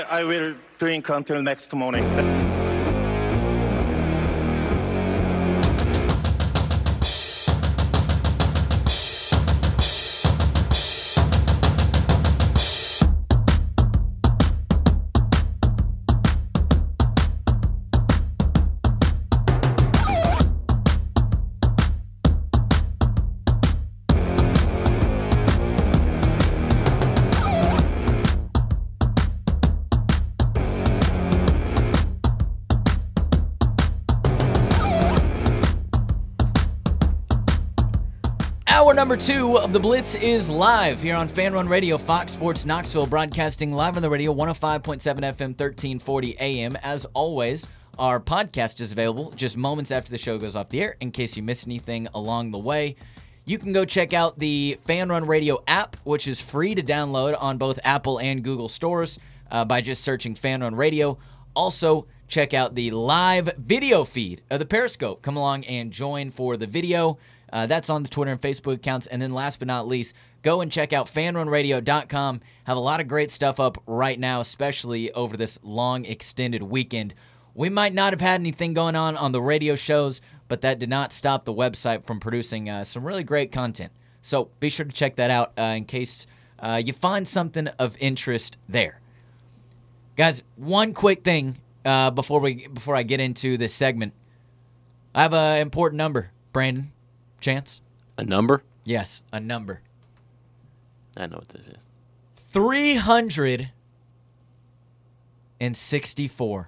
I will drink until next morning. Hour number 2 of the Blitz is live here on Fan Run Radio, Fox Sports Knoxville, broadcasting live on the radio, 105.7 FM, 1340 AM. As always, our podcast is available just moments after the show goes off the air in case you missed anything along the way. You can go check out the Fan Run Radio app, which is free to download on both Apple and Google stores by just searching Fan Run Radio. Also, check out the live video feed of the Periscope. Come along and join for the video. That's on the Twitter and Facebook accounts. And then last but not least, go and check out fanrunradio.com. Have a lot of great stuff up right now, especially over this long extended weekend. We might not have had anything going on the radio shows, but that did not stop the website from producing some really great content. So be sure to check that out in case you find something of interest there. Guys, one quick thing before I get into this segment. I have an important number, Brandon. Chance? A number? Yes, a number. I know what this is. 364.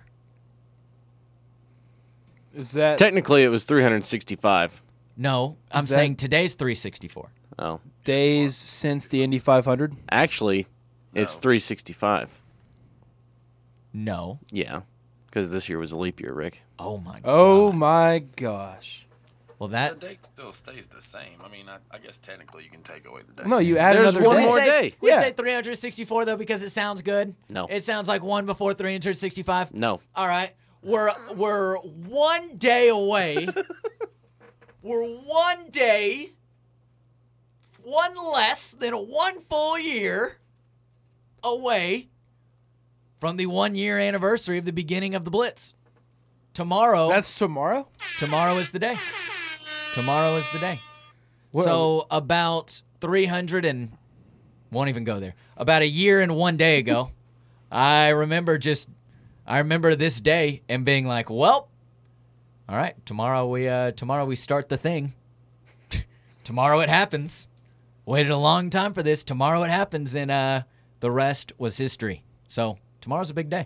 Is that Technically, it was 365. No, I'm saying today's 364. Oh. days since the Indy 500? Actually, it's 365. No. Yeah, because this year was a leap year, Rick. Oh, my God. Oh, my gosh. Well, The that... date still stays the same. I mean, I guess technically you can take away the day. No, you add There's another one day. more day. We Yeah. say 364, though, because it sounds good. No. It sounds like one before 365. No. All right. We're 1 day away. We're 1 day, one less than 1 full year away from the 1 year anniversary of the beginning of the Blitz. Tomorrow. That's tomorrow? Tomorrow is the day. Tomorrow is the day. Whoa. So about 300 and won't even go there. About a year and 1 day ago, I remember this day and being like, well, all right, tomorrow we start the thing. Tomorrow it happens. Waited a long time for this. Tomorrow it happens, and the rest was history. So tomorrow's a big day.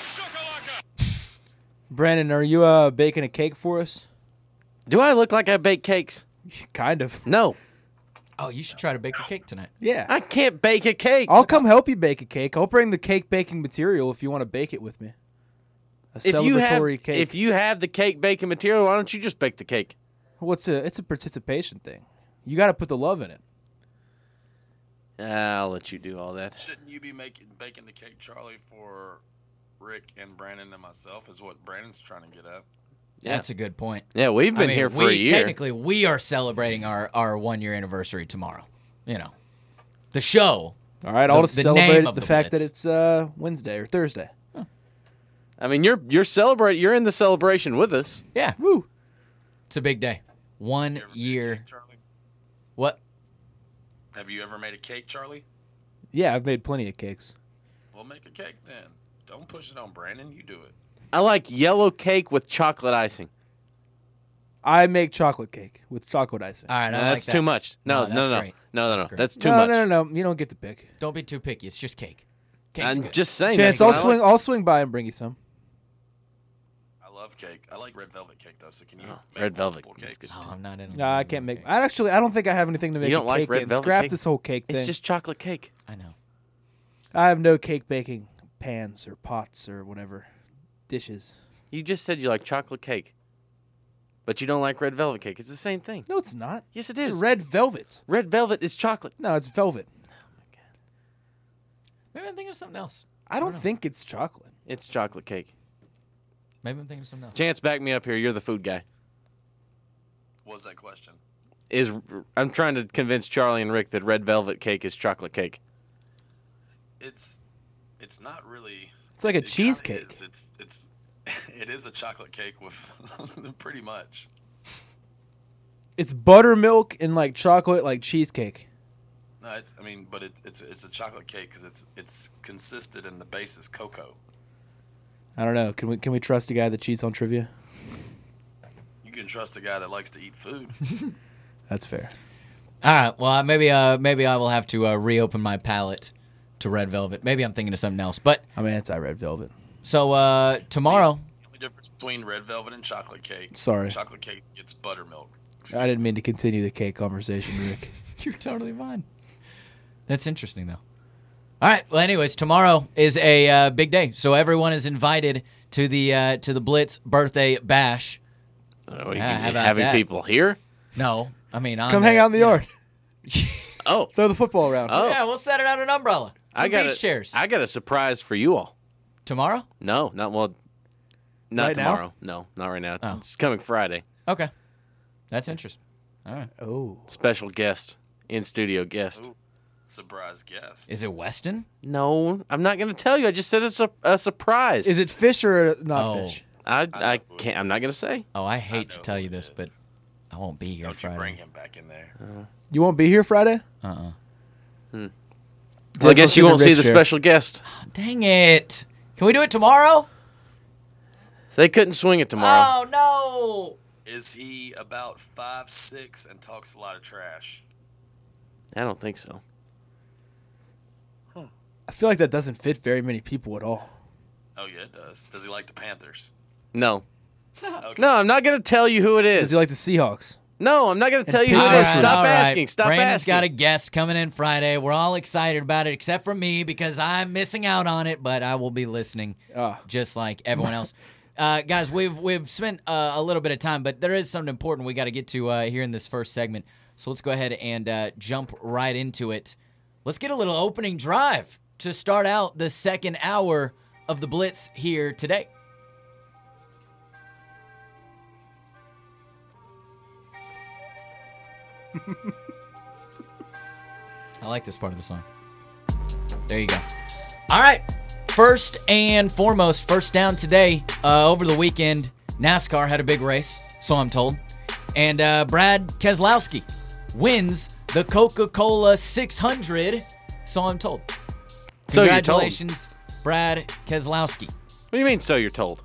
Brandon, are you baking a cake for us? Do I look like I bake cakes? Kind of. No. Oh, you should try to bake a cake tonight. Yeah. I can't bake a cake. I'll come help you bake a cake. I'll bring the cake baking material if you want to bake it with me. A celebratory cake. If you have the cake baking material, why don't you just bake the cake? It's a participation thing. You got to put the love in it. I'll let you do all that. Shouldn't you be baking the cake, Charlie, for Rick and Brandon and myself? Is what Brandon's trying to get at. Yeah. That's a good point. Yeah, we've been here for a year. Technically, we are celebrating our 1 year anniversary tomorrow. You know, the show. All right, I'll just the celebrate name the of the fact that Blitz. it's Wednesday or Thursday. I mean, you're celebrating. You're in the celebration with us. Yeah, Woo. it's a big day. 1 You ever made a year. cake, Charlie? What? Have you ever made a cake, Charlie? Yeah, I've made plenty of cakes. Well, make a cake then. Don't push it on Brandon. You do it. I like yellow cake with chocolate icing. I make chocolate cake with chocolate icing. All right, I That's like that. too much. No. That's great. No. That's great. That's too no, much. No. You don't get to pick. Don't be too picky. It's just cake. Cake's I'm good. just saying. Chance, that's what I like. I'll swing by and bring you some. I love cake. I like red velvet cake, though, so can you make red velvet multiple is cakes? good. Oh, I'm not in. No, I can't make. I don't think I have anything to make You don't a like cake red in. velvet Scrap cake? this whole cake thing. It's just chocolate cake. I know. I have no cake baking pans or pots or whatever dishes. You just said you like chocolate cake, but you don't like red velvet cake. It's the same thing. No, it's not. Yes, it It's is. red velvet. Red velvet is chocolate. No, it's velvet. Maybe I'm thinking of something else. I don't think it's chocolate. It's chocolate cake. Maybe I'm thinking of something else. Chance, back me up here. You're the food guy. What's that question? I'm trying to convince Charlie and Rick that red velvet cake is chocolate cake. It's not really. It's like a It cheesecake. It is a chocolate cake with pretty much. It's buttermilk and like chocolate, like cheesecake. No, it's a chocolate cake because it's consisted in the base is cocoa. I don't know. Can we trust a guy that cheats on trivia? You can trust a guy that likes to eat food. That's fair. All right. Well, maybe I will have to reopen my palate to Red Velvet. Maybe I'm thinking of something else. But I'm anti-Red Velvet. So tomorrow. The only difference between red velvet and chocolate cake. Sorry. Chocolate cake gets buttermilk. I didn't mean to continue the cake conversation, Rick. You're totally fine. That's interesting, though. All right. Well, anyways, tomorrow is a big day, so everyone is invited to the Blitz birthday bash. Oh, having people here? No, I mean come hang out in the yard. Oh, throw the football around. Oh. Yeah, we'll set it out an umbrella. Some beach chairs. I got a surprise for you all. Tomorrow? No, not right tomorrow. Now? No, not right now. Oh. It's coming Friday. Okay, that's interesting. All right. Oh, Special guest, in studio guest. Ooh, surprise guest. Is it Weston? No, I'm not going to tell you. I just said it's a surprise. is it fish or not Oh. fish? I can't. I'm not going to say. Oh, I hate to know tell who you it this, is. but I won't be here Don't you Friday. bring him back in there. You won't be here Friday? Uh-uh. Well, I guess you won't see the special guest. Dang it. Can we do it tomorrow? They couldn't swing it tomorrow. Oh, no. Is he about 5'6" and talks a lot of trash? I don't think so. I feel like that doesn't fit very many people at all. Oh yeah, it does. Does he like the Panthers? No. Okay. No, I'm not going to tell you who it is. Does he like the Seahawks? No, I'm not going to tell you who All it is. right, Stop all right. asking. Stop Brandon's asking. got a guest coming in Friday. We're all excited about it, except for me because I'm missing out on it, but I will be listening just like everyone else. Guys, we've spent a little bit of time, but there is something important we got to get to here in this first segment. So let's go ahead and jump right into it. Let's get a little opening drive to start out the second hour of the Blitz here today. I like this part of the song. There you go. All right. First and foremost, first down today. Over the weekend, NASCAR had a big race, so I'm told. And Brad Keselowski wins the Coca-Cola 600, so I'm told. So you're told. Congratulations, Brad Keselowski. What do you mean, so you're told?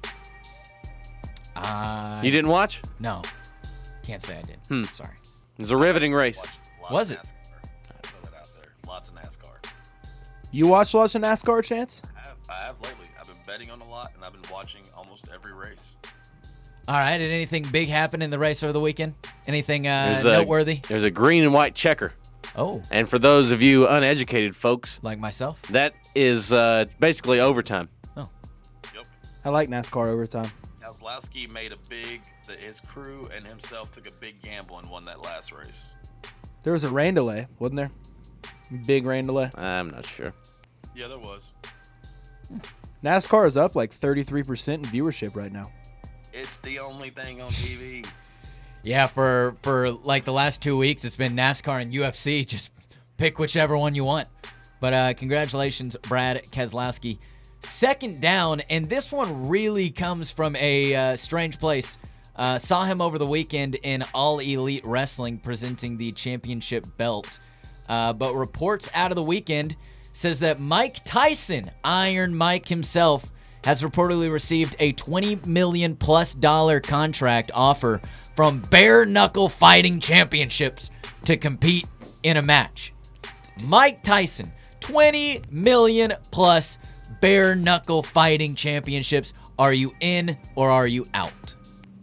You didn't watch? No. Can't say I did. Sorry. It was a riveting race. Was it? NASCAR. I throw that out there. Lots of NASCAR. You watch lots of NASCAR, Chance? I have lately. I've been betting on a lot, and I've been watching almost every race. All right. Did anything big happen in the race over the weekend? Anything noteworthy? There's a green and white checker. Oh, And for those of you uneducated folks, like myself? that is basically overtime. Yep. I like NASCAR overtime. Keselowski made his crew and himself took a big gamble and won that last race. There was a rain delay, wasn't there? Big rain delay. I'm not sure. Yeah, there was. NASCAR is up like 33% in viewership right now. It's the only thing on TV. Yeah, for like the last 2 weeks, it's been NASCAR and UFC. Just pick whichever one you want. But congratulations, Brad Keselowski. Second down, and this one really comes from a strange place. Saw him over the weekend in All Elite Wrestling presenting the championship belt. But reports out of the weekend says that Mike Tyson, Iron Mike himself, has reportedly received a $20 million+ contract offer from Bare Knuckle Fighting Championships to compete in a match. Mike Tyson, $20 million+ Bare Knuckle Fighting Championships. Are you in or are you out?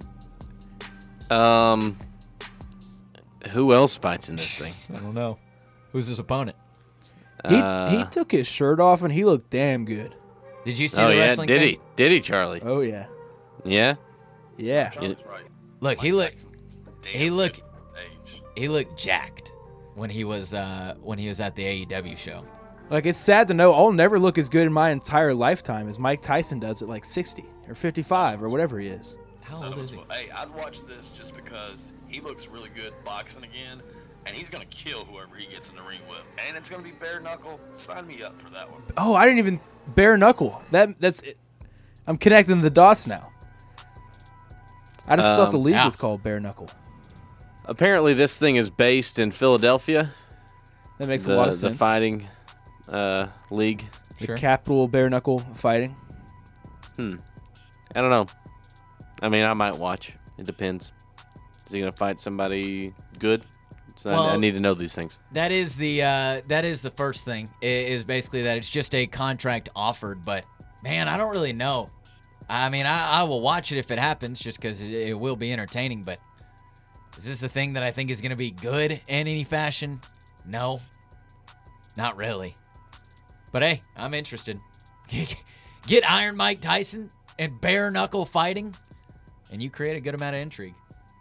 Who else fights in this thing? I don't know. Who's his opponent? He took his shirt off and he looked damn good. Did you see Oh the yeah, wrestling did thing? he? Did he, Charlie? Oh yeah, Yeah. yeah. Charlie's right. Look, Mike Tyson's damn he looked- good for his age. He looked jacked when he was at the AEW show. Like, it's sad to know I'll never look as good in my entire lifetime as Mike Tyson does at like 60 or 55 or whatever he is. How That old was, is he? hey, I'd watch this just because he looks really good boxing again, and he's going to kill whoever he gets in the ring with. And it's going to be bare knuckle. Sign me up for that one. Oh, I didn't even bare knuckle. That's it. I'm connecting the dots now. I just thought the league was called bare knuckle. Apparently, this thing is based in Philadelphia. That makes a lot of sense. The fighting league. The capital bare knuckle fighting. I don't know. I mean, I might watch. It depends. Is he going to fight somebody good? So I need to know these things. That is the first thing. Is basically that it's just a contract offered. But man, I don't really know. I mean, I will watch it if it happens, just because it will be entertaining. But is this a thing that I think is going to be good in any fashion? No, not really. But hey, I'm interested. Get Iron Mike Tyson and bare knuckle fighting, and you create a good amount of intrigue.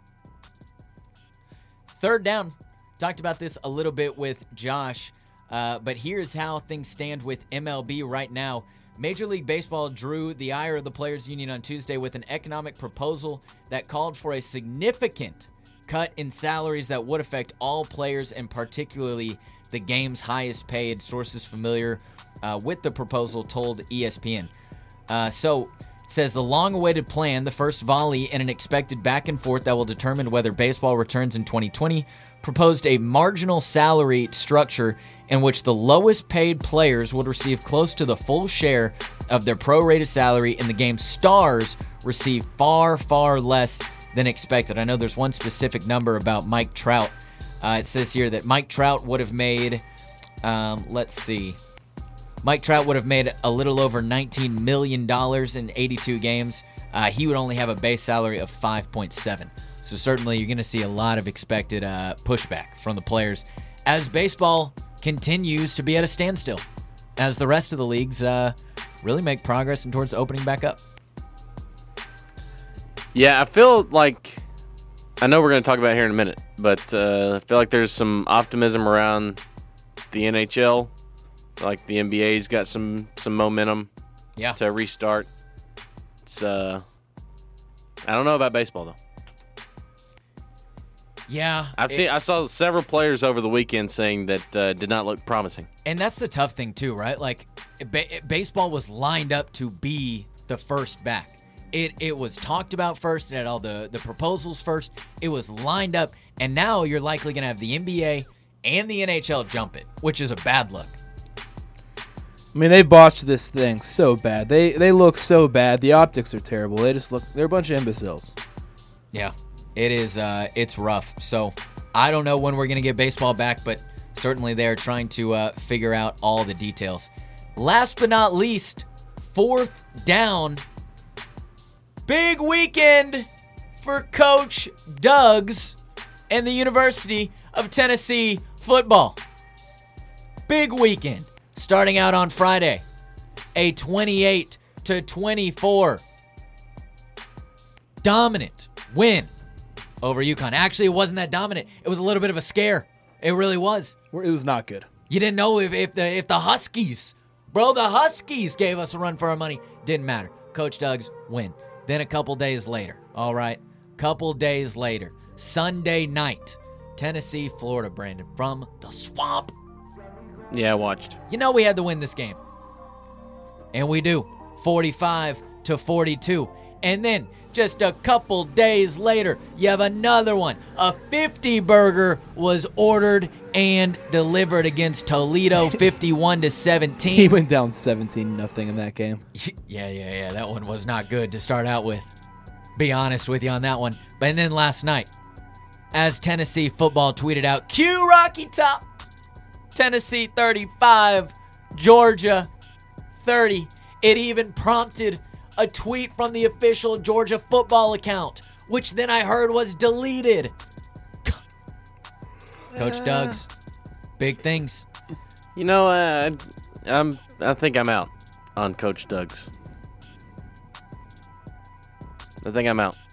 Third down. Talked about this a little bit with Josh, but here's how things stand with MLB right now. Major League Baseball drew the ire of the Players Union on Tuesday with an economic proposal that called for a significant cut in salaries that would affect all players and particularly the game's highest paid. Sources familiar with the proposal told ESPN. So it says the long-awaited plan, the first volley in an expected back and forth that will determine whether baseball returns in 2020, proposed a marginal salary structure in which the lowest paid players would receive close to the full share of their prorated salary and the game's stars receive far, far less than expected. I know there's one specific number about Mike Trout. It says here that Mike Trout would have made, Mike Trout would have made a little over $19 million in 82 games. He would only have a base salary of 5.7. So certainly you're going to see a lot of expected pushback from the players as baseball continues to be at a standstill, as the rest of the leagues really make progress and towards opening back up. Yeah, I feel like, I know we're going to talk about it here in a minute, but I feel like there's some optimism around the NHL. I feel like the NBA's got some momentum to restart. It's I don't know about baseball though. Yeah, I saw several players over the weekend saying that did not look promising. And that's the tough thing too, right? Like baseball was lined up to be the first back. It was talked about first. It had all the proposals first. It was lined up, and now you're likely going to have the NBA and the NHL jump it, which is a bad look. I mean, they botched this thing so bad. They look so bad. The optics are terrible. They're a bunch of imbeciles. Yeah, it is. It's rough. So I don't know when we're going to get baseball back, but certainly they're trying to figure out all the details. Last but not least, fourth down. Big weekend for Coach Doug's and the University of Tennessee football. Big weekend. Starting out on Friday, a 28-24 dominant win over UConn. Actually, it wasn't that dominant. It was a little bit of a scare. It really was. It was not good. You didn't know if the Huskies, the Huskies gave us a run for our money. Didn't matter. Coach Doug's win. Then a couple days later, Sunday night, Tennessee, Florida, Brandon, from the Swamp. Yeah, I watched. You know we had to win this game. And we do. 45-42. And then just a couple days later, you have another one. A 50-burger was ordered and delivered against Toledo, 51-17. He went down 17-0 in that game. Yeah. That one was not good to start out with. Be honest with you on that one. But then last night, as Tennessee football tweeted out, cue Rocky Top. Tennessee 35, Georgia 30. It even prompted a tweet from the official Georgia football account, which then I heard was deleted. Coach Doug's, big things. You know, I think I'm out on Coach Doug's. I think I'm out.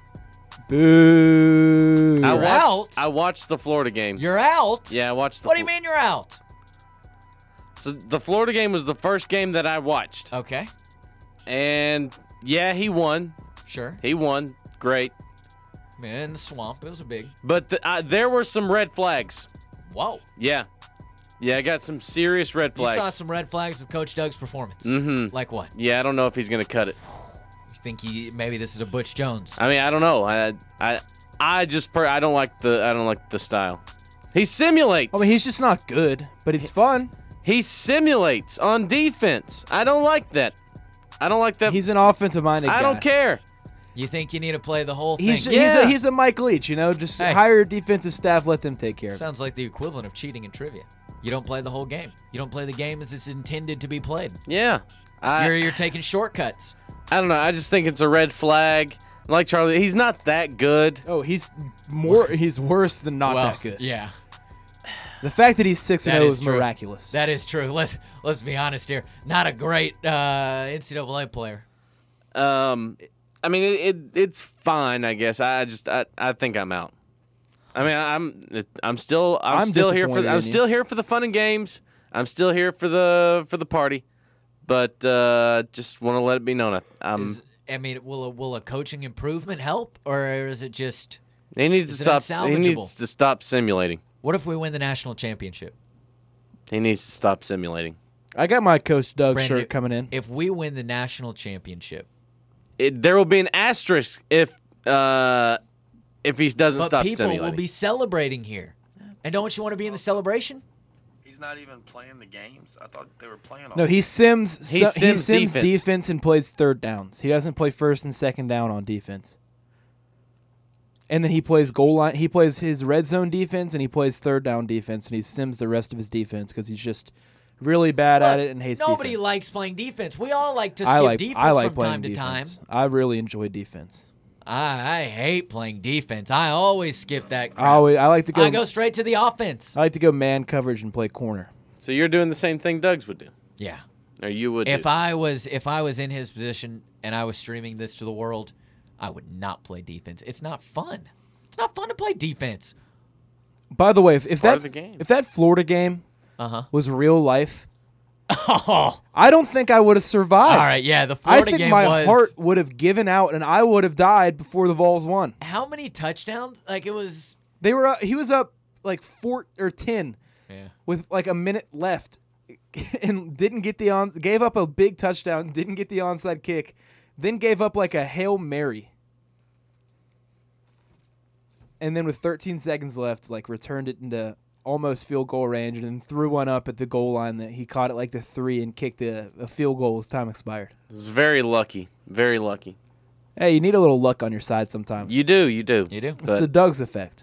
Boo! I watched the Florida game. You're out? Yeah, I watched. What do you mean you're out? So the Florida game was the first game that I watched. Okay. And yeah, he won. Sure. He won. Great. Man, in the Swamp, it was a big. But there were some red flags. Whoa. Yeah. Yeah, I got some serious red flags. You saw some red flags with Coach Doug's performance. Mm-hmm. Like what? Yeah, I don't know if he's going to cut it. You think maybe this is a Butch Jones? I mean, I don't know. I don't like the style. He simulates. I mean, he's just not good, but it's fun. He simulates on defense. I don't like that. I don't like that. He's an offensive-minded guy. I don't care. You think you need to play the whole thing? He's a Mike Leach, just hire a defensive staff, let them take care of it. Sounds like the equivalent of cheating in trivia. You don't play the whole game. You don't play the game as it's intended to be played. Yeah. You're taking shortcuts. I don't know. I just think it's a red flag. Like Charlie, he's not that good. Oh, he's worse than not that good. Yeah. The fact that he's 6-0 is true. miraculous. That is true. Let's be honest here. Not a great NCAA player. I mean, it's fine, I guess. I think I'm out. I mean, I'm still here for the fun and games. I'm still here for the party, but just want to let it be known. Will a coaching improvement help, or is it just? He needs to stop simulating. What if we win the national championship? He needs to stop simulating. I got my Coach Doug Brandon, shirt coming in. If we win the national championship, there will be an asterisk if he doesn't stop people simulating. will be celebrating here. And don't you want to be in the celebration? He's not even playing the games. I thought they were playing all No, he sims defense. defense and plays third downs. He doesn't play first and second down on defense. And then he plays goal line. He plays his red zone defense and he plays third down defense, and he sims the rest of his defense because he's just really bad at it and hates Nobody defense. likes playing defense. We all like to skip defense from time to time. I really enjoy defense. I hate playing defense. I always skip that crap. I go straight to the offense. I like to go man coverage and play corner. So you're doing the same thing Doug's would do. Yeah. Or you would. If I was in his position and I was streaming this to the world, I would not play defense. It's not fun. It's not fun to play defense. By the way, if part of the game. that Florida game was real life, I don't think I would have survived. All right, yeah, the Florida game I think my heart would have given out and I would have died before the Vols won. How many touchdowns? Like it was. They were. He was up like 4 or 10 with like a minute left, and gave up a big touchdown. Didn't get the onside kick, then gave up like a Hail Mary. And then with 13 seconds left, like returned it into almost field goal range and then threw one up at the goal line that he caught it like the 3 and kicked a field goal as time expired. It was very lucky. Very lucky. Hey, you need a little luck on your side sometimes. You do. It's the Doug's effect.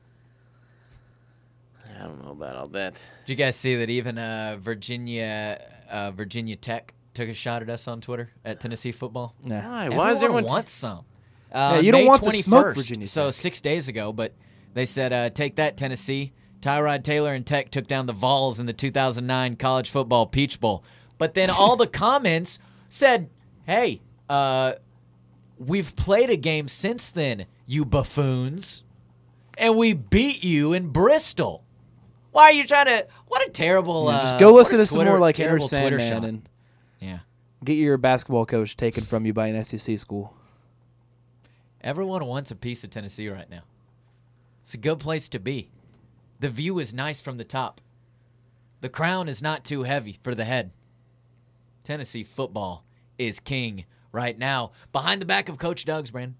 I don't know about all that. Did you guys see that even Virginia Tech took a shot at us on Twitter at Tennessee football? Nah. Why does everyone want some? You don't May want the 21st, smoke, Virginia Tech. So 6 days ago, but they said, take that, Tennessee. Tyrod Taylor and Tech took down the Vols in the 2009 College Football Peach Bowl. But then all the comments said, hey, we've played a game since then, you buffoons, and we beat you in Bristol. Why are you trying to – what a terrible just go listen to some more like Inner terrible Twitter Sandman shot. and get your basketball coach taken from you by an SEC school. Everyone wants a piece of Tennessee right now. It's a good place to be. The view is nice from the top. The crown is not too heavy for the head. Tennessee football is king right now. Behind the back of Coach Doug's, Brandon.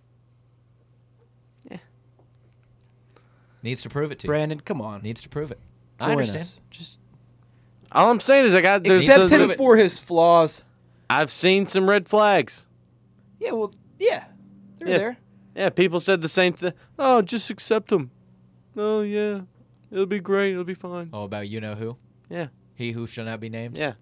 Yeah. Needs to prove it to you. Brandon, come on. Needs to prove it. I Join understand. us. Just All I'm saying is accept him for his flaws. I've seen some red flags. Yeah, well, yeah. They're there. Yeah, people said the same thing. Oh, just accept him. Oh, yeah. It'll be great. It'll be fine. Oh, about you know who? Yeah. He who shall not be named? Yeah.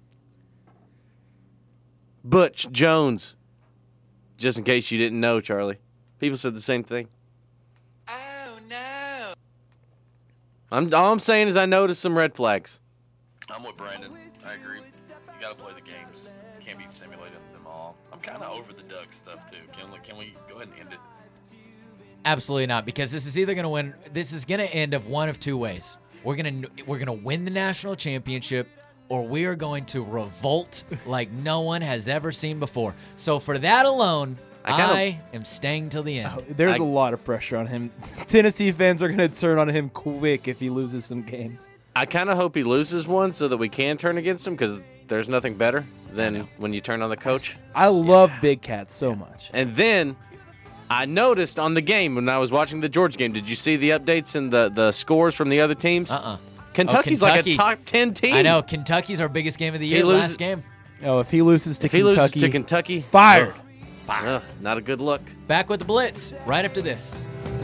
Butch Jones. Just in case you didn't know, Charlie. People said the same thing. Oh, no. All I'm saying is I noticed some red flags. I'm with Brandon. I agree. You got to play the games. You can't be simulating them all. I'm kind of over the Doug stuff, too. Can we go ahead and end it? Absolutely not, because this is either going to win. This is going to end of one of two ways. We're gonna win the national championship, or we are going to revolt like no one has ever seen before. So for that alone, I am staying till the end. There's a lot of pressure on him. Tennessee fans are going to turn on him quick if he loses some games. I kind of hope he loses one so that we can turn against him because there's nothing better than when you turn on the coach. I love Big Cat so much. And then I noticed on the game when I was watching the Georgia game, did you see the updates and the scores from the other teams? Kentucky's like a top 10 team. I know. Kentucky's our biggest game of the year. Last game. Oh, if he loses to Kentucky, fired. Not a good look. Back with the Blitz right after this.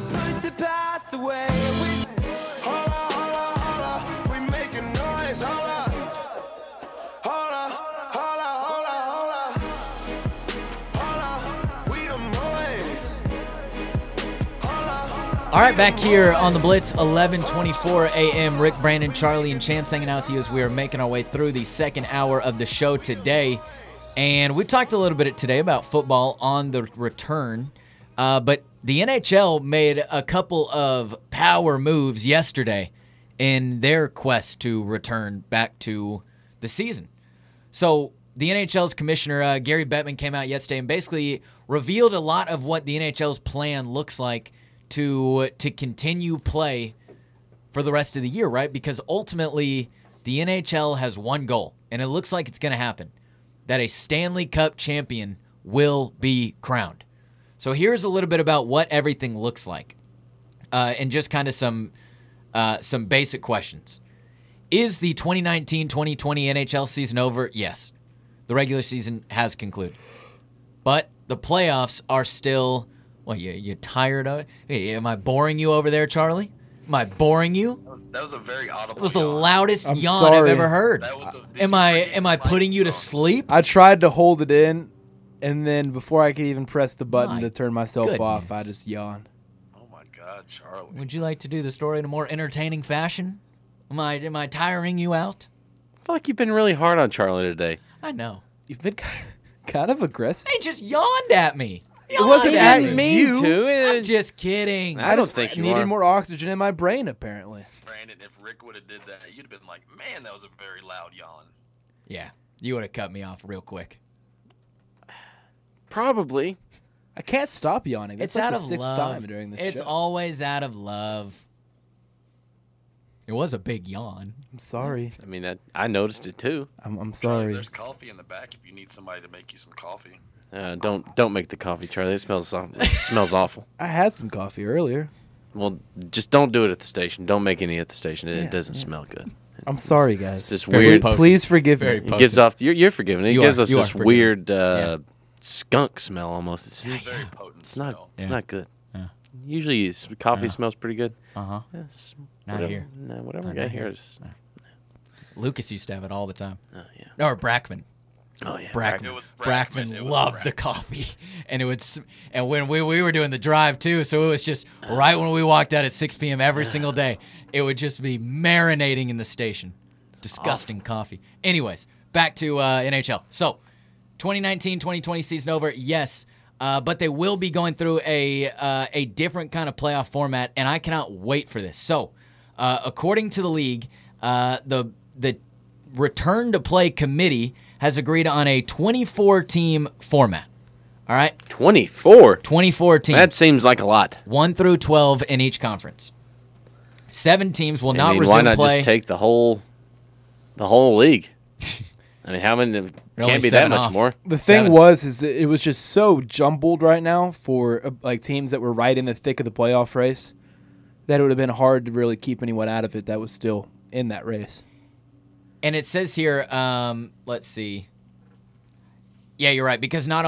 All right, back here on the Blitz, 11:24 a.m. Rick, Brandon, Charlie, and Chance hanging out with you as we are making our way through the second hour of the show today. And we talked a little bit today about football on the return, but the NHL made a couple of power moves yesterday in their quest to return back to the season. So the NHL's commissioner, Gary Bettman, came out yesterday and basically revealed a lot of what the NHL's plan looks like to continue play for the rest of the year, right? Because ultimately, the NHL has one goal, and it looks like it's going to happen, that a Stanley Cup champion will be crowned. So here's a little bit about what everything looks like, and just kind of some basic questions. Is the 2019-2020 NHL season over? Yes. The regular season has concluded. But the playoffs are still... What, you tired of it? Hey, am I boring you over there, Charlie? Am I boring you? That was a very audible It was the yawn. loudest I'm yawn sorry. I've ever heard. That was Am I putting you to sleep? I tried to hold it in, and then before I could even press the button My to turn myself goodness. off, I just yawned. Oh my God, Charlie. Would you like to do the story in a more entertaining fashion? Am I tiring you out? I feel like you've been really hard on Charlie today. I know. You've been kind of aggressive. He just yawned at me. It wasn't Yawned at me. mean you. to. I'm just kidding. I don't just think you needed are. more oxygen in my brain, apparently. Brandon, if Rick would have did that, you'd have been like, man, that was a very loud yawn. Yeah, you would have cut me off real quick. Probably. I can't stop yawning. That's It's like out the of sixth love. time during this It's show. always out of love. It was a big yawn. I'm sorry. I mean, I noticed it too. I'm Charlie, sorry. there's coffee in the back if you need somebody to make you some coffee. Don't make the coffee, Charlie. It smells awful. It smells awful. I had some coffee earlier. Well, just don't do it at the station. Don't make any at the station. It Yeah, doesn't yeah. smell good. I'm sorry, guys. It's this Very weird. potent. Please forgive Very me. potent. It gives off. You're forgiven. It You gives are- us you are this forgiven. weird Yeah. skunk smell almost. It's It's a very potent It's not. smell. It's Yeah. not good. Yeah. Usually, coffee Yeah. smells pretty good. Uh-huh. Yes. Not whatever. here. No, whatever. Not I got here. here is. Lucas used to have it all the time. Oh yeah. Or Brackman. Oh yeah. Brackman. It was Brackman. Brackman It was loved the Brackman. coffee, and it would. And when we were doing the drive too, so it was just right when we walked out at 6 p.m. every single day, it would just be marinating in the station. Disgusting coffee. Anyways, back to NHL. So, 2019-2020 season over. Yes, but they will be going through a different kind of playoff format, and I cannot wait for this. So, according to the league, the return to play committee has agreed on a 24-team format. All right? 24. 24 teams. That seems like a lot. 1 through 12 in each conference. 7 teams will not I mean, resume why not play. just take the whole league? I mean, how many? only Can't be that 7 much off. more. The thing 7. was, that it was just so jumbled right now for like teams that were right in the thick of the playoff race that it would have been hard to really keep anyone out of it that was still in that race. And it says here, let's see. Yeah, you're right, because not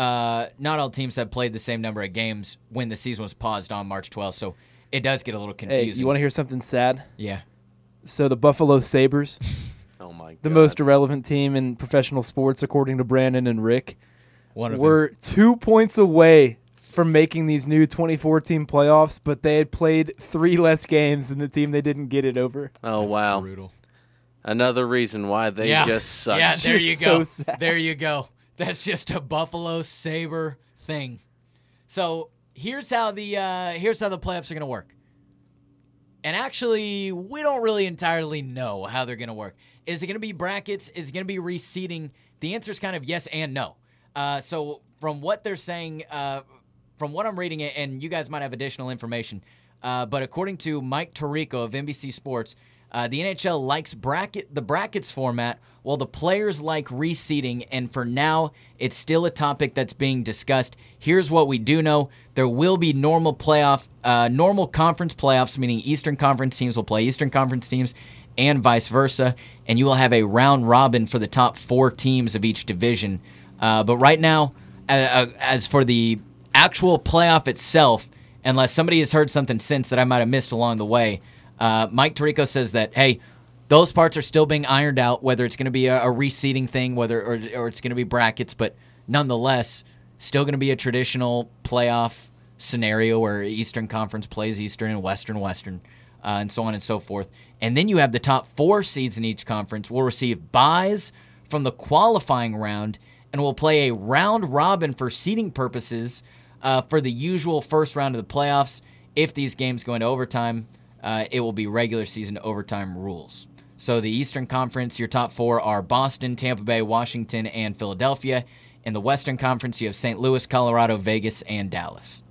all teams have played the same number of games when the season was paused on March 12th, so it does get a little confusing. Hey, you want to hear something sad? Yeah. So the Buffalo Sabres, Oh my god. the most irrelevant team in professional sports, according to Brandon and Rick, One of were 2 points away from making these new 24-team playoffs, but they had played 3 less games than the team they didn't get it over. Oh wow. brutal. Another reason why they just suck. Yeah, there Just you so go. sad. There you go. That's just a Buffalo Sabre thing. So here's how the playoffs are going to work. And actually, we don't really entirely know how they're going to work. Is it going to be brackets? Is it going to be reseeding? The answer is kind of yes and no. So from what they're saying, from what I'm reading, and you guys might have additional information, but according to Mike Tirico of NBC Sports, the NHL likes the brackets format, while the players like reseeding, and for now, it's still a topic that's being discussed. Here's what we do know. There will be normal conference playoffs, meaning Eastern Conference teams will play Eastern Conference teams, and vice versa, and you will have a round robin for the top 4 teams of each division. But right now, as for the actual playoff itself, unless somebody has heard something since that I might have missed along the way, Mike Tirico says that, hey, those parts are still being ironed out, whether it's going to be a reseeding thing, or it's going to be brackets, but nonetheless, still going to be a traditional playoff scenario where Eastern Conference plays Eastern and Western, and so on and so forth. And then you have the top 4 seeds in each conference will receive byes from the qualifying round and will play a round robin for seeding purposes for the usual first round of the playoffs. If these games go into overtime, it will be regular season overtime rules. So the Eastern Conference, your top 4 are Boston, Tampa Bay, Washington, and Philadelphia. In the Western Conference, you have St. Louis, Colorado, Vegas, and Dallas.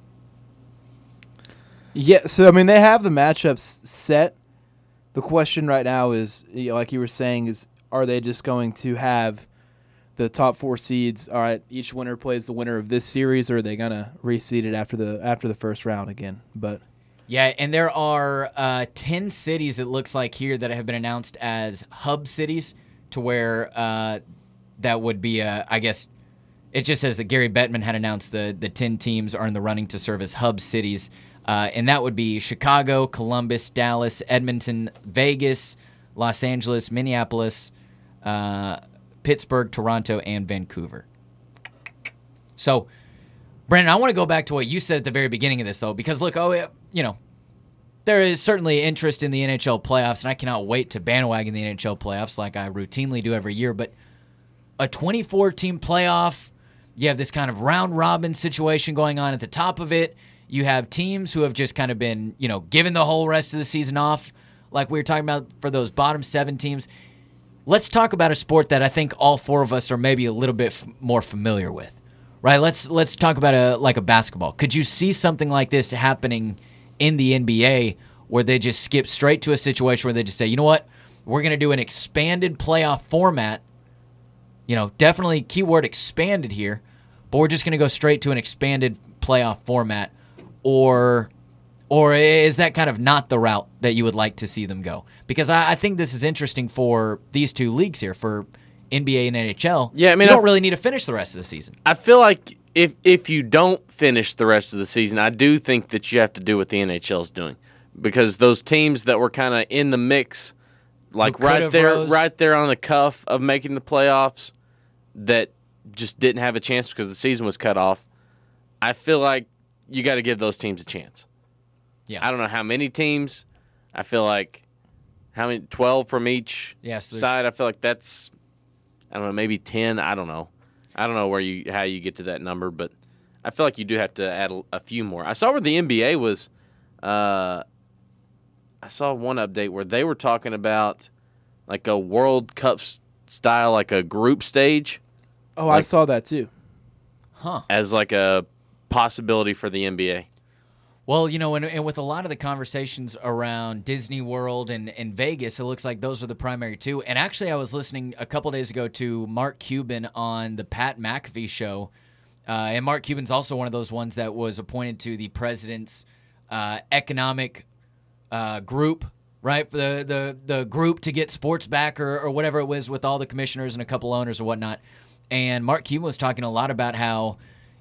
Yeah, so I mean they have the matchups set. The question right now is, like you were saying, is are they just going to have the top 4 seeds? All right, each winner plays the winner of this series, or are they gonna reseed it after the first round again? But yeah, and there are 10 cities, it looks like here, that have been announced as hub cities, to where that would be, I guess, it just says that Gary Bettman had announced the 10 teams are in the running to serve as hub cities, and that would be Chicago, Columbus, Dallas, Edmonton, Vegas, Los Angeles, Minneapolis, Pittsburgh, Toronto, and Vancouver. So, Brandon, I want to go back to what you said at the very beginning of this, though, because, look, there is certainly interest in the NHL playoffs, and I cannot wait to bandwagon the NHL playoffs like I routinely do every year, but a 24-team playoff, you have this kind of round-robin situation going on at the top of it. You have teams who have just kind of been, given the whole rest of the season off, like we were talking about for those bottom 7 teams. Let's talk about a sport that I think all 4 of us are maybe a little bit more familiar with. Right, let's talk about a basketball. Could you see something like this happening in the NBA where they just skip straight to a situation where they just say, you know what, we're going to do an expanded playoff format, definitely keyword expanded here, but we're just going to go straight to an expanded playoff format, or is that kind of not the route that you would like to see them go? Because I think this is interesting for these 2 leagues here, for NBA and NHL. Yeah, I mean, you don't really need to finish the rest of the season. I feel like if you don't finish the rest of the season, I do think that you have to do what the NHL is doing, because those teams that were kind of in the mix, like right there on the cuff of making the playoffs, that just didn't have a chance because the season was cut off. I feel like you got to give those teams a chance. Yeah, I don't know how many teams. I feel like 12 from each side. I feel like that's, I don't know, maybe 10. I don't know how you get to that number, but I feel like you do have to add a few more. I saw where the NBA was. I saw one update where they were talking about like a World Cup style, like a group stage. Oh, I saw that too. Huh? As like a possibility for the NBA. Well, and with a lot of the conversations around Disney World and Vegas, it looks like those are the primary 2. And actually, I was listening a couple days ago to Mark Cuban on the Pat McAfee show. And Mark Cuban's also one of those ones that was appointed to the president's economic group, right? The group to get sports back or whatever it was, with all the commissioners and a couple owners or whatnot. And Mark Cuban was talking a lot about how,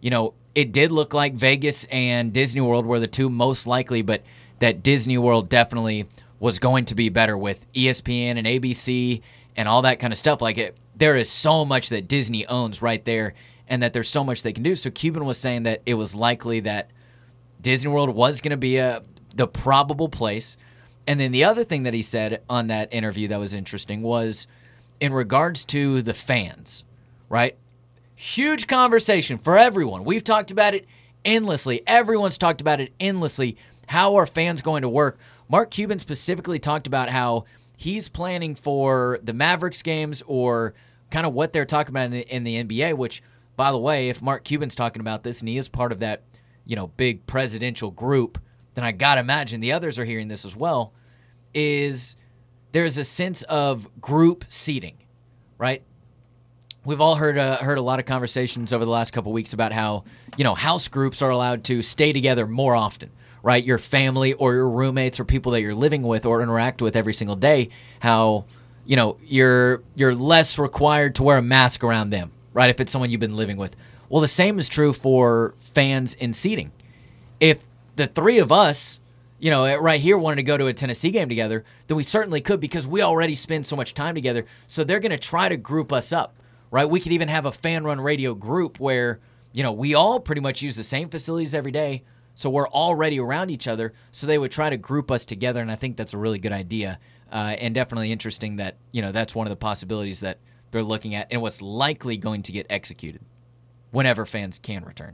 it did look like Vegas and Disney World were the 2 most likely, but that Disney World definitely was going to be better with ESPN and ABC and all that kind of stuff. Like, there is so much that Disney owns right there, and that there's so much they can do. So Cuban was saying that it was likely that Disney World was going to be the probable place. And then the other thing that he said on that interview that was interesting was in regards to the fans, right? Huge conversation for everyone. We've talked about it endlessly. Everyone's talked about it endlessly. How are fans going to work? Mark Cuban specifically talked about how he's planning for the Mavericks games, or kind of what they're talking about in the NBA, which, by the way, if Mark Cuban's talking about this and he is part of that, big presidential group, then I got to imagine the others are hearing this as well, is there's a sense of group seating, right? We've all heard a lot of conversations over the last couple of weeks about how, house groups are allowed to stay together more often, right? Your family or your roommates or people that you're living with or interact with every single day, how, you're less required to wear a mask around them, right? If it's someone you've been living with. Well, the same is true for fans in seating. If the three of us, right here wanted to go to a Tennessee game together, then we certainly could because we already spend so much time together. So they're going to try to group us up. Right, we could even have a fan-run radio group where, we all pretty much use the same facilities every day, so we're already around each other, so they would try to group us together, and I think that's a really good idea, and definitely interesting that, that's one of the possibilities that they're looking at and what's likely going to get executed whenever fans can return.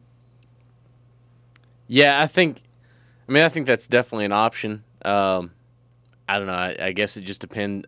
Yeah, I think that's definitely an option. I don't know. I guess it just depends.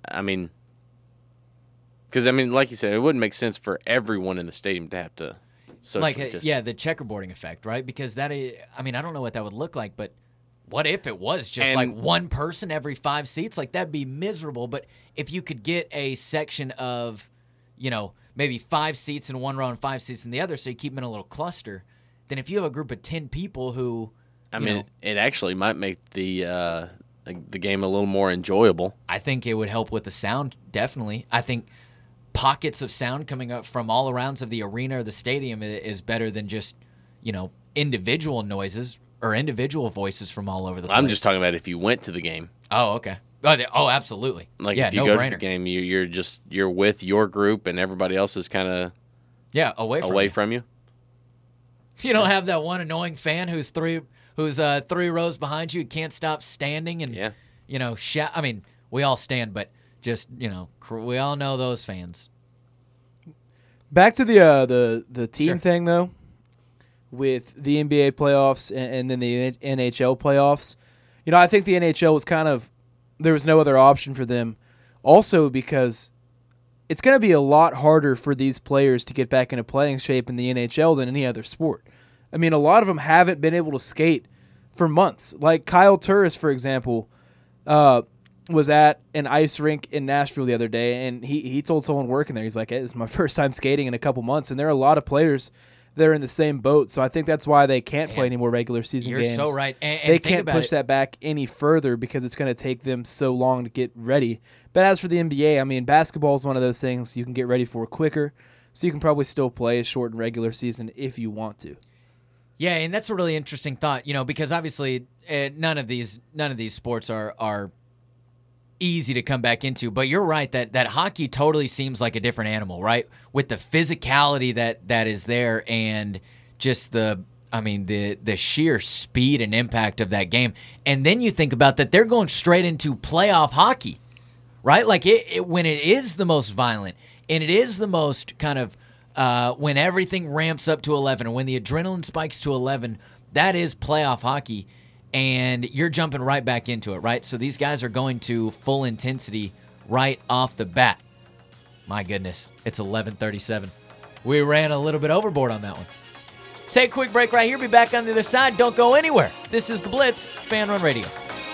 Because, like you said, it wouldn't make sense for everyone in the stadium to have to socially distance. Yeah, the checkerboarding effect, right? Because I don't know what that would look like, but what if it was just one person every 5 seats? Like, that'd be miserable. But if you could get a section of, maybe 5 seats in one row and 5 seats in the other, so you keep them in a little cluster, then if you have a group of 10 people who, it actually might make the game a little more enjoyable. I think it would help with the sound, definitely. I think pockets of sound coming up from all arounds of the arena or the stadium is better than just, individual noises or individual voices from all over the place. I'm just talking about if you went to the game. Oh, okay. Oh, absolutely. Like if you go to the game, you're with your group and everybody else is kind of away from you. You don't have that one annoying fan who's three rows behind you, can't stop standing and shout. We all stand, but just, we all know those fans. Back to the team thing, though, with the NBA playoffs and then the NHL playoffs. I think the NHL was there was no other option for them. Also because it's going to be a lot harder for these players to get back into playing shape in the NHL than any other sport. A lot of them haven't been able to skate for months. Like Kyle Turris, for example, was at an ice rink in Nashville the other day, and he told someone working there, he's like, "It's my first time skating in a couple months," and there are a lot of players that are in the same boat, so I think that's why they can't play any more regular season games. You're so right. And they can't push that back any further because it's going to take them so long to get ready. But as for the NBA, basketball is one of those things you can get ready for quicker, so you can probably still play a short and regular season if you want to. Yeah, and that's a really interesting thought, because obviously none of these sports are easy to come back into. But you're right that hockey totally seems like a different animal, right? With the physicality that is there and just the sheer speed and impact of that game. And then you think about that they're going straight into playoff hockey, right? Like when it is the most violent and it is the most kind of when everything ramps up to 11 and when the adrenaline spikes to 11, that is playoff hockey. And you're jumping right back into it, right? So these guys are going to full intensity right off the bat. My goodness, it's 11:37. We ran a little bit overboard on that one. Take a quick break right here. Be back on the other side. Don't go anywhere. This is The Blitz, Fan Run Radio.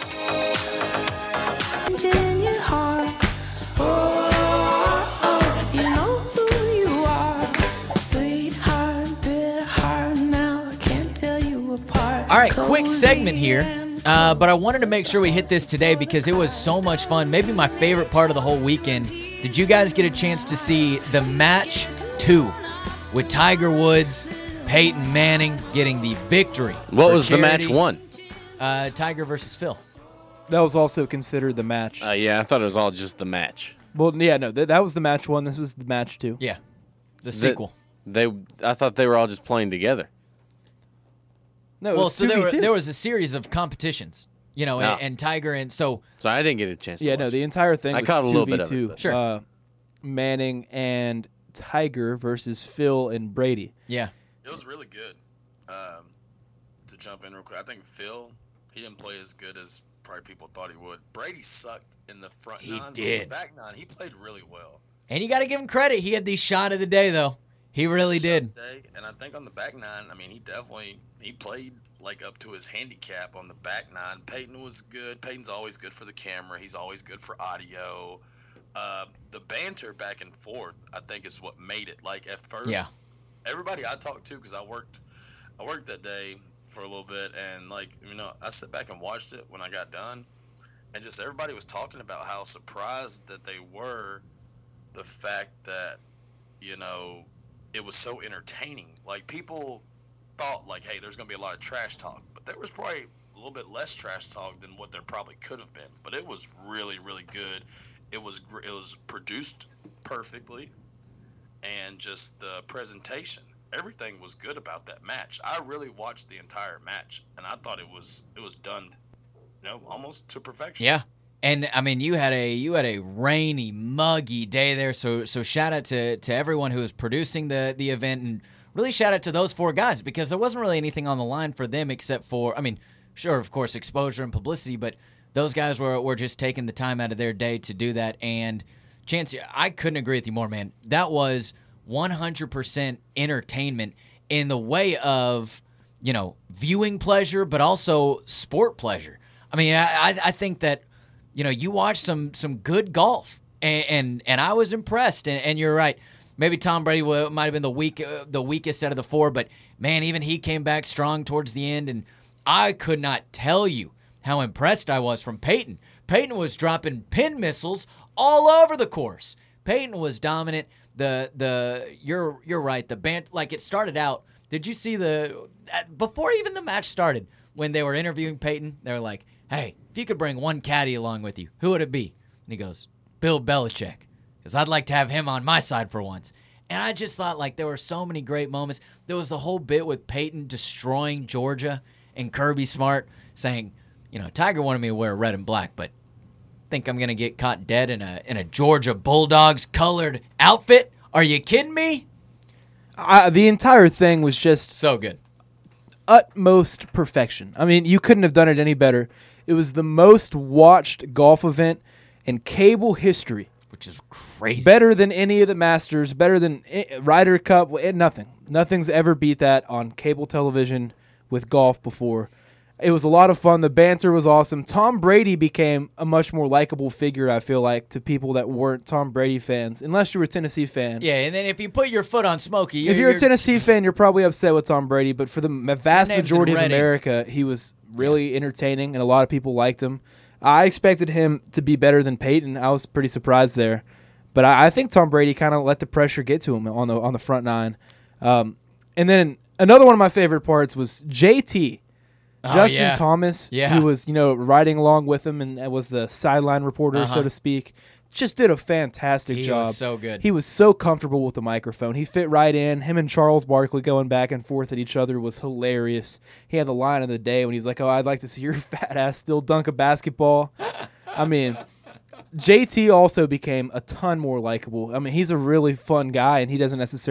All right, quick segment here, but I wanted to make sure we hit this today because it was so much fun. Maybe my favorite part of the whole weekend. Did you guys get a chance to see the match 2 with Tiger Woods, Peyton Manning getting the victory? What was the match 1? Tiger versus Phil. That was also considered the match. Yeah, I thought it was all just the match. Well, yeah, no, that was the match 1. This was the match 2. Yeah, the sequel. I thought they were all just playing together. No, well, so there was a series of competitions, and Tiger and so I didn't get a chance. Yeah, no, the entire thing was caught a little 2v2. bit of it. Sure. Manning and Tiger versus Phil and Brady. Yeah, it was really good. To jump in real quick, I think Phil, he didn't play as good as probably people thought he would. Brady sucked in the front nine. He did. But the back nine, he played really well. And you got to give him credit. He had the shot of the day, though. He really did. Sunday, and I think on the back nine, I mean, he played like up to his handicap on the back nine. Peyton was good. Peyton's always good for the camera. He's always good for audio. The banter back and forth, I think, is what made it. Like at first, everybody I talked to, because I worked that day for a little bit, and like, you know, I sat back and watched it when I got done, and just everybody was talking about how surprised that they were, the fact that, you know, it was so entertaining. Like, people thought like, hey, there's gonna be a lot of trash talk, but there was probably a little bit less trash talk than what there probably could have been. But it was really, really good. It was produced perfectly, and just the presentation, everything was good about that match. I really watched the entire match, and I thought it was done, you know, almost to perfection. Yeah. And I mean, you had a rainy, muggy day there. So shout out to everyone who was producing the event, and really shout out to those four guys, because there wasn't really anything on the line for them except for, I mean, sure, of course, exposure and publicity, but those guys were just taking the time out of their day to do that. And Chance, I couldn't agree with you more, man. That was 100% entertainment in the way of, you know, viewing pleasure, but also sport pleasure. I mean, I think that, you know, you watched some good golf, and I was impressed. And you're right. Maybe Tom Brady might have been the weakest out of the four, but man, even he came back strong towards the end. And I could not tell you how impressed I was from Peyton. Peyton was dropping pin missiles all over the course. Peyton was dominant. You're right. The band, like, it started out. Did you see before even the match started, when they were interviewing Peyton, they were like, hey, if you could bring one caddy along with you, who would it be? And he goes, Bill Belichick, because I'd like to have him on my side for once. And I just thought, like, there were so many great moments. There was the whole bit with Peyton destroying Georgia and Kirby Smart saying, you know, Tiger wanted me to wear red and black, but I think I'm going to get caught dead in a Georgia Bulldogs colored outfit. Are you kidding me? The entire thing was just so good. Utmost perfection. I mean, you couldn't have done it any better. It was the most watched golf event in cable history. Which is crazy. Better than any of the Masters, better than Ryder Cup, nothing. Nothing's ever beat that on cable television with golf before. It was a lot of fun. The banter was awesome. Tom Brady became a much more likable figure, I feel like, to people that weren't Tom Brady fans, unless you were a Tennessee fan. Yeah, and then if you put your foot on Smokey... If you're a Tennessee fan, you're probably upset with Tom Brady, but for the vast majority of America, he was really entertaining, and a lot of people liked him. I expected him to be better than Peyton. I was pretty surprised there. But I think Tom Brady kind of let the pressure get to him on the front nine. And then another one of my favorite parts was JT. Justin Thomas, who was, you know, riding along with him and was the sideline reporter, so to speak, just did a fantastic job. He was so good. He was so comfortable with the microphone. He fit right in. Him and Charles Barkley going back and forth at each other was hilarious. He had the line of the day when he's like, oh, I'd like to see your fat ass still dunk a basketball. I mean, JT also became a ton more likable. I mean, he's a really fun guy, and he's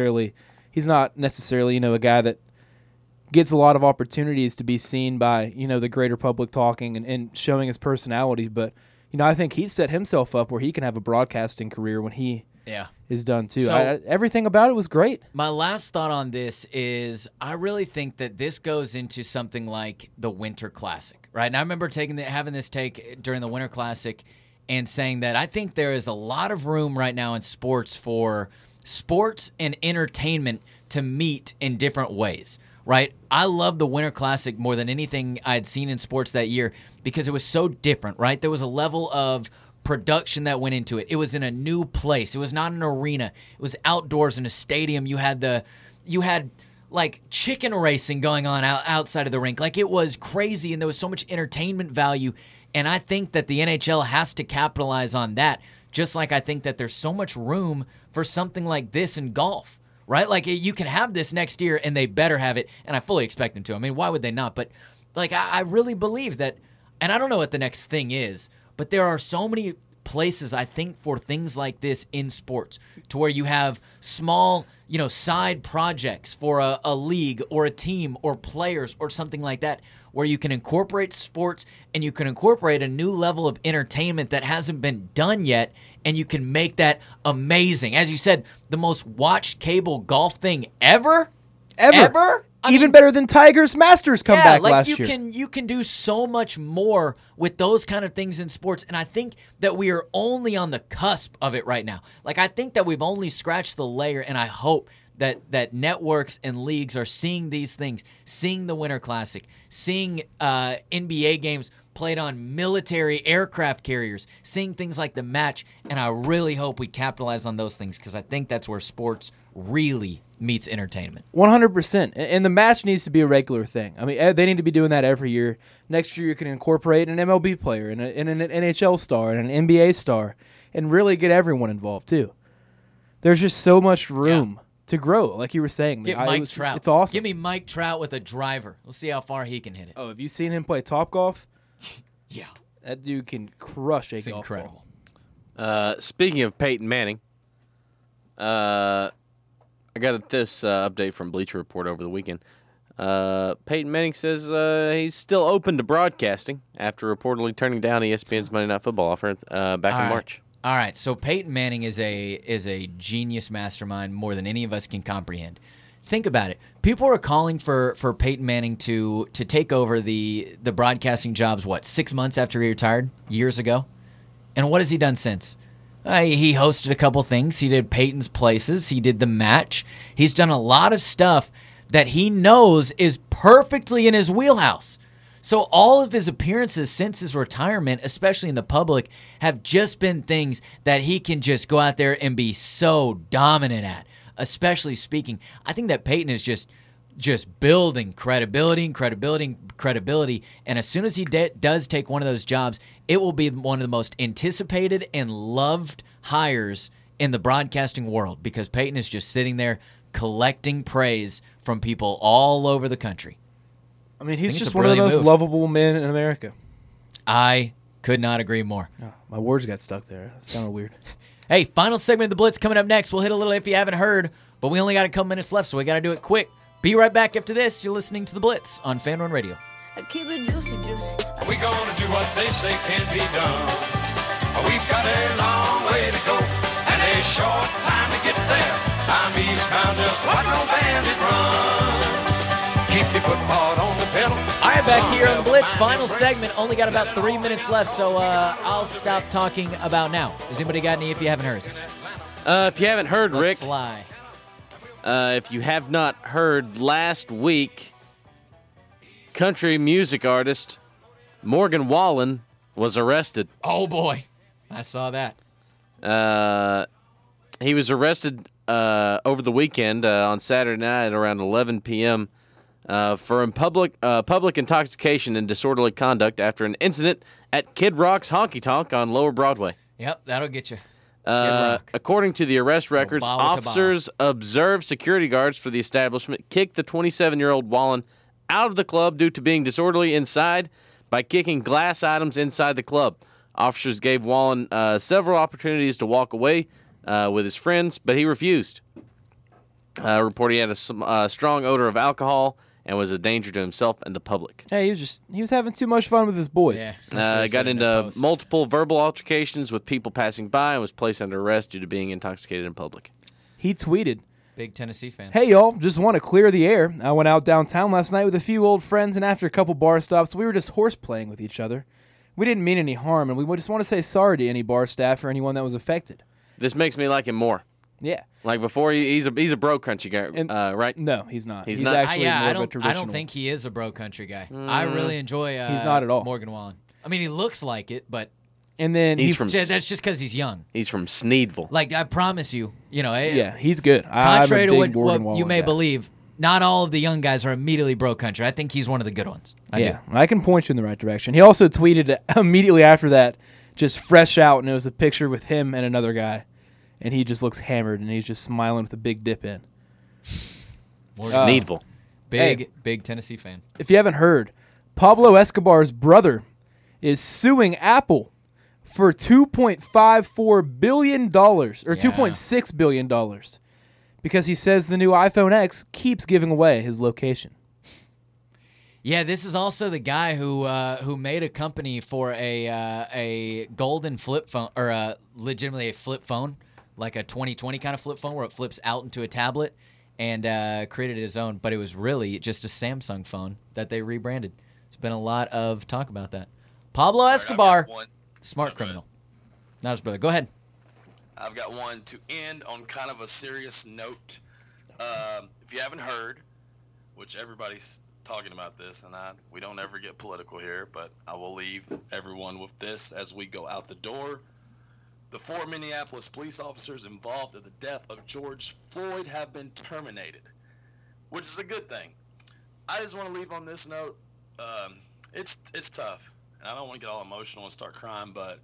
not necessarily, you know, a guy that gets a lot of opportunities to be seen by, you know, the greater public talking and showing his personality. But, you know, I think he's set himself up where he can have a broadcasting career when he is done too. So, everything about it was great. My last thought on this is I really think that this goes into something like the Winter Classic, right? And I remember having this take during the Winter Classic and saying that I think there is a lot of room right now in sports for sports and entertainment to meet in different ways. Right? I love the Winter Classic more than anything I had seen in sports that year because it was so different, right? There was a level of production that went into it. It was in a new place. It was not an arena. It was outdoors in a stadium. You had like chicken racing going on outside of the rink. Like, it was crazy, and there was so much entertainment value. And I think that the NHL has to capitalize on that, just like I think that there's so much room for something like this in golf. Right? Like, you can have this next year, and they better have it, and I fully expect them to. I mean, why would they not? But, like, I really believe that, and I don't know what the next thing is, but there are so many places, I think, for things like this in sports, to where you have small side projects for a league or a team or players or something like that, where you can incorporate sports and you can incorporate a new level of entertainment that hasn't been done yet, and you can make that amazing. As you said, the most watched cable golf thing ever? Ever? I Even mean, better than Tiger's Masters comeback last year. You can do so much more with those kind of things in sports, and I think that we are only on the cusp of it right now. Like, I think that we've only scratched the layer, and I hope that networks and leagues are seeing these things, seeing the Winter Classic, seeing NBA games played on military aircraft carriers, seeing things like the match, and I really hope we capitalize on those things, because I think that's where sports really meets entertainment. 100%. And the match needs to be a regular thing. I mean, they need to be doing that every year. Next year, you can incorporate an MLB player and an NHL star and an NBA star and really get everyone involved, too. There's just so much room to grow, like you were saying. Get Mike Trout. It's awesome. Give me Mike Trout with a driver. We'll see how far he can hit it. Oh, have you seen him play Topgolf? Yeah. That dude can crush a It's golf incredible. ball. Speaking of Peyton Manning, I got this update from Bleacher Report over the weekend. Peyton Manning says he's still open to broadcasting after reportedly turning down ESPN's Monday Night Football offer back in March. All right, so Peyton Manning is a genius mastermind, more than any of us can comprehend. Think about it. People are calling for Peyton Manning to take over the broadcasting jobs, 6 months after he retired, years ago? And what has he done since? He hosted a couple things. He did Peyton's Places. He did The Match. He's done a lot of stuff that he knows is perfectly in his wheelhouse. So all of his appearances since his retirement, especially in the public, have just been things that he can just go out there and be so dominant at, especially speaking. I think that Peyton is just building credibility. And as soon as he does take one of those jobs, it will be one of the most anticipated and loved hires in the broadcasting world, because Peyton is just sitting there collecting praise from people all over the country. I mean, he's it's just a one of the brilliant most move. lovable men in America. I could not agree more. Oh, my words got stuck there. It sounded weird. Hey, final segment of the Blitz coming up next. We'll hit a little if you haven't heard, but we only got a couple minutes left, so we got to do it quick. Be right back after this. You're listening to the Blitz on Fan Run Radio. Keep it juicy. We gonna do what they say can be done. We've got a long way to go and a short time to get there. I'm eastbound, just watch no bandit run. Keep your foot hard on the pedal. All right, back here on the Blitz, final segment. Only got about 3 minutes left, so I'll stop talking about now. Has anybody got any if you haven't heard? If you haven't heard, Let's Rick, fly. if you have not heard, last week, country music artist Morgan Wallen was arrested. Oh, boy. I saw that. He was arrested over the weekend on Saturday night around 11 p.m. For public intoxication and disorderly conduct after an incident at Kid Rock's Honky Tonk on Lower Broadway. Yep, that'll get you. Rock. According to the arrest records, Bawa officers observed security guards for the establishment kicked the 27-year-old Wallen out of the club due to being disorderly inside by kicking glass items inside the club. Officers gave Wallen several opportunities to walk away with his friends, but he refused. Reported he had a strong odor of alcohol and was a danger to himself and the public. Hey, he was having too much fun with his boys. Yeah, that's what he said Got in the into post. multiple verbal altercations with people passing by and was placed under arrest due to being intoxicated in public. He tweeted, Big Tennessee fan. "Hey y'all, just want to clear the air. I went out downtown last night with a few old friends, and after a couple bar stops, we were just horse playing with each other. We didn't mean any harm, and we just want to say sorry to any bar staff or anyone that was affected." This makes me like him more. Yeah. Like before, he's a bro country guy, And- right? No, he's not. He's He's not? actually more I of a don't traditional. think he is a bro country guy. I really enjoy He's not at all. Morgan Wallen. I mean, he looks like it, but And then He's from that's just because he's young. He's from Sneedville. Like, I promise you, yeah, he's good. I'm contrary a to big what Morgan you Wallen may guy. believe, not all of the young guys are immediately bro country. I think he's one of the good ones. I Yeah, do. I can point you in the right direction. He also tweeted immediately after that, just fresh out, and it was a picture with him and another guy. And he just looks hammered, and he's just smiling with a big dip in. Sneedville. Big Tennessee fan. If you haven't heard, Pablo Escobar's brother is suing Apple for $2.54 billion, or $2.6 billion, because he says the new iPhone X keeps giving away his location. Yeah, this is also the guy who made a company for a golden flip phone, or legitimately a flip phone, like a 2020 kind of flip phone where it flips out into a tablet, and created his own. But it was really just a Samsung phone that they rebranded. There's been a lot of talk about that. Pablo Escobar, smart criminal. Not his brother. Go ahead. I've got one to end on kind of a serious note. If you haven't heard, which everybody's talking about this, and we don't ever get political here, but I will leave everyone with this as we go out the door. The 4 Minneapolis police officers involved in the death of George Floyd have been terminated, which is a good thing. I just want to leave on this note. It's tough, and I don't want to get all emotional and start crying, but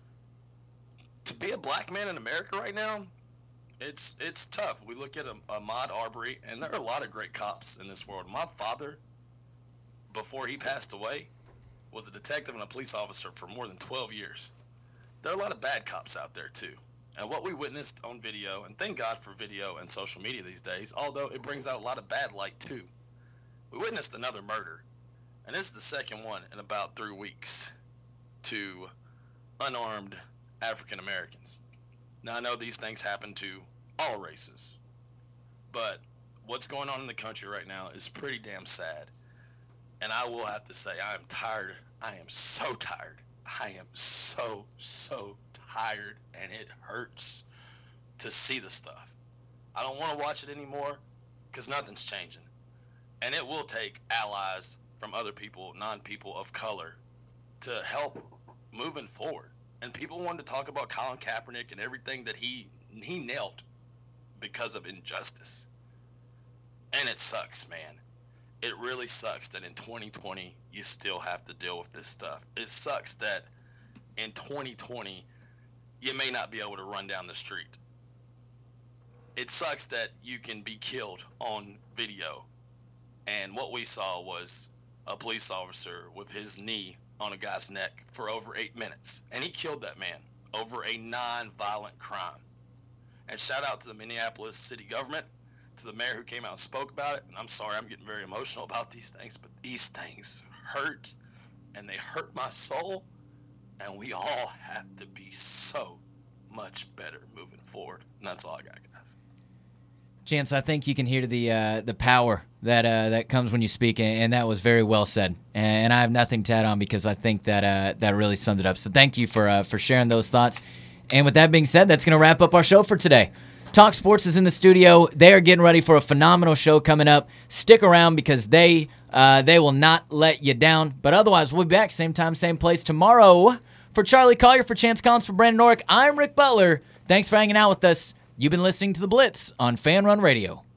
to be a black man in America right now, it's tough. We look at Ahmaud Arbery, and there are a lot of great cops in this world. My father, before he passed away, was a detective and a police officer for more than 12 years. There are a lot of bad cops out there too. And what we witnessed on video, and thank God for video and social media these days, although it brings out a lot of bad light too. We witnessed another murder, and this is the second one in about 3 weeks to unarmed African Americans. Now, I know these things happen to all races, but what's going on in the country right now is pretty damn sad. And I will have to say, I am tired. I am so tired. I am so tired, and it hurts to see the stuff. I don't want to watch it anymore because nothing's changing. And it will take allies from other people, non-people of color, to help moving forward. And people wanted to talk about Colin Kaepernick and everything that he nailed because of injustice. And it sucks, man. It really sucks that in 2020 you still have to deal with this stuff. It sucks that in 2020 you may not be able to run down the street. It sucks that you can be killed on video. And what we saw was a police officer with his knee on a guy's neck for over 8 minutes. And he killed that man over a non-violent crime. And shout out to the Minneapolis city government, to the mayor who came out and spoke about it. And I'm sorry, I'm getting very emotional about these things, but these things hurt, and they hurt my soul. And we all have to be so much better moving forward. And that's all I got, guys. Chance, I think you can hear the power that comes when you speak, and that was very well said. And I have nothing to add on because I think that really summed it up. So thank you for sharing those thoughts. And with that being said, that's going to wrap up our show for today. Talk Sports is in the studio. They are getting ready for a phenomenal show coming up. Stick around because they will not let you down. But otherwise, we'll be back same time, same place tomorrow. For Charlie Collier, for Chance Collins, for Brandon Norick, I'm Rick Butler. Thanks for hanging out with us. You've been listening to The Blitz on Fan Run Radio.